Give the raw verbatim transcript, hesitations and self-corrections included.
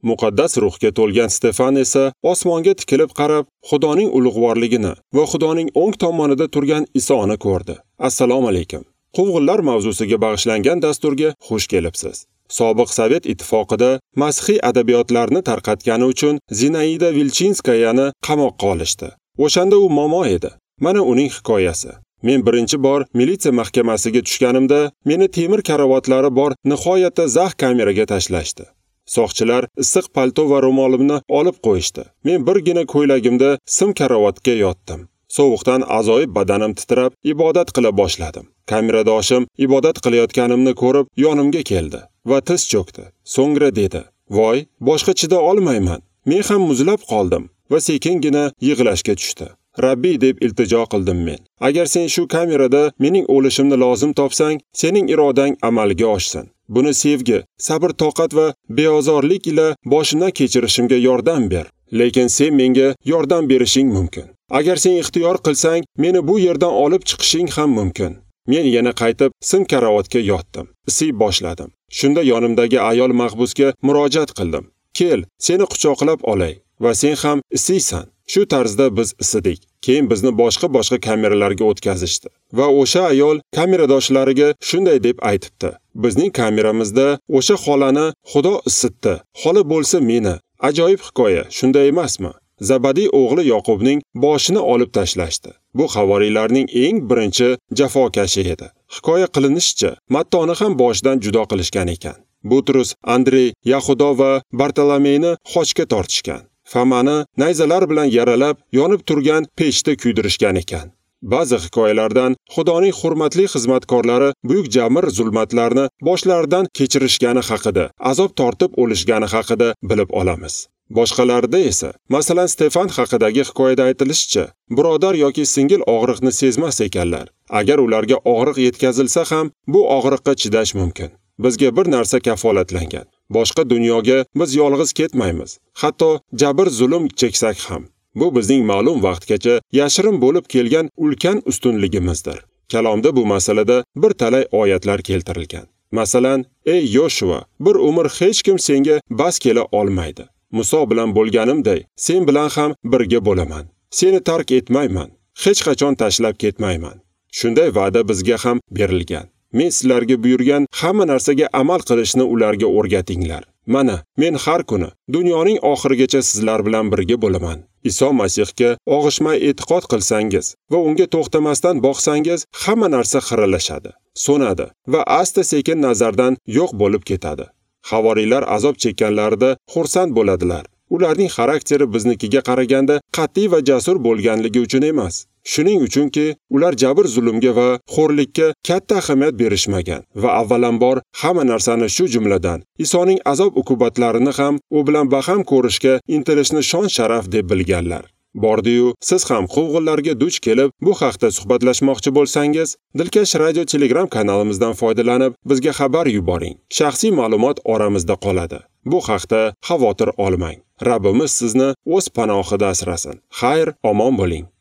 Muqaddas ruhga to'lgan Stefan esa osmonga tikilib qarab, Xudoning ulug'vorligini va Xudoning o'ng tomonida turgan Isoni ko'rdi. Assalomu alaykum. Quvg'inlar mavzusiga bag'ishlangan dasturga xush kelibsiz. Sobiq Sovet ittifoqida masxiy adabiyotlarni tarqatgani uchun Zinaida Vilchinskayani qamoqqa olishdi. O'shanda u momo edi. Mana uning hikoyasi. Men birinchi bor militsiya mahkamasiga tushganimda meni temir karovatlari bor nihoyatda zax kameraga tashlashdi. Soqchilar issiq palto va ro'molimni olib qo'yishdi. Men birgina ko'ylagimda sim karovatga yotdim. Sovuqdan azoyib badanim titrab, ibodat qila boshladim. Kameradoshim ibodat qilayotganimni ko'rib, yonimga keldi va tiz cho'kdi. So'ngra dedi: "Voy, boshqa chida olmayman. Men ham muzlab qoldim" va sekingina yig'lashga tushdi. Rabbiy deb iltijo qildim men. Agar sen shu kamerada mening o'lishimni lozim topsang, sening irodang amalga oshsin. Buni sevgi, sabr, toqat va beozorlik ila boshimdan kechirishimga yordam ber. Lekin sen menga yordam berishing mumkin. Agar sen ixtiyor qilsang, meni bu yerdan olib chiqishing ham mumkin. Men yana qaytib sim karovatga yotdim. Isiy boshladim. Shunda yonimdagi ayol mahbusga murojaat qildim. "Kel, seni quchoqlab olay va sen ham isiysan." Shu tarzda biz isidik. Keyin bizni boshqa-boshqa kameralarga o'tkazishdi va o'sha ayol kameradoshlariga shunday deb aytibdi: "Bizning kameramizda o'sha xolani Xudo isitdi. Xola bo'lsa meni." Ajoyib hikoya, shunday emasmi? Zabadiy o'g'li Yoqubning boshini olib tashlashdi. Bu havoriylarning eng birinchi jafokashi edi. Hikoya qilinishicha, Mattoni ham boshidan judo qilishgan ekan. Butrus, Andrey, Yahudo va Bartolomeyni xochga tortishgan. Famani nayzalar bilan yaralab, yonib turgan pechda kuydirishgan ekan. Ba'zi hikoyalardan Xudoning hurmatli xizmatkorlari buyuk jabr zulmatlarni boshlaridan kechirishgani haqida, azob tortib o'lishgani haqida bilib olamiz. Boshqalarida esa, masalan Stefan haqidagi hikoyada aytilishicha, birodar yoki singil og'riqni sezmas ekanlar. Agar ularga og'riq yetkazilsa ham, bu og'riqqa chidash mumkin. Bizga bir narsa kafolatlangan. Boshqa dunyoga biz yolg'iz ketmaymiz. Hatto jabr zulm cheksak ham. Bu bizning ma'lum vaqtgacha yashirin bo'lib kelgan ulkan ustunligimizdir. Kalomda bu masalada bir talay oyatlar keltirilgan. Masalan, ey Yoshua, bir umr hech kim senga bas kela olmaydi. Muso bilan bo'lganimday, sen bilan ham birga bo'laman. Seni tark etmayman. Hech qachon tashlab ketmayman. Shunday va'da bizga ham berilgan. Men sizlarga buyurgan hamma narsaga amal qilishni ularga o'rgatinglar. Mana, men har kuni dunyoning oxirigacha sizlar bilan birga bo'laman. Iso Masihga og'ishmay e'tiqod qilsangiz va unga to'xtamasdan boqsangiz, hamma narsa xiralashadi, so'nadi va asta-sekin nazardan yo'q bo'lib ketadi. Havoriylar azob chekkanlarida xursand bo'ladilar. Ularning xarakteri biznikiga qaraganda qat'iy va jasur bo'lganligi uchun emas. Shuning uchunki, ular jabr zulmga va xo'rlikka katta ahamiyat berishmagan va avvalambor hamma narsani shu jumladan Isoning azob uqubatlarini ham u bilan baham ko'rishga intilishni shon sharaf deb bilganlar. Bordi-yu, siz ham quvg'inlarga duch kelib, bu haqda suhbatlashmoqchi bo'lsangiz, Dilkash radio Telegram kanalimizdan foydalanib, bizga xabar yuboring. Shaxsiy ma'lumot oramizda qoladi. Bu haqda xavotir olmang. Rabbimiz sizni o'z panohida asrasin. Xayr, omon bo'ling.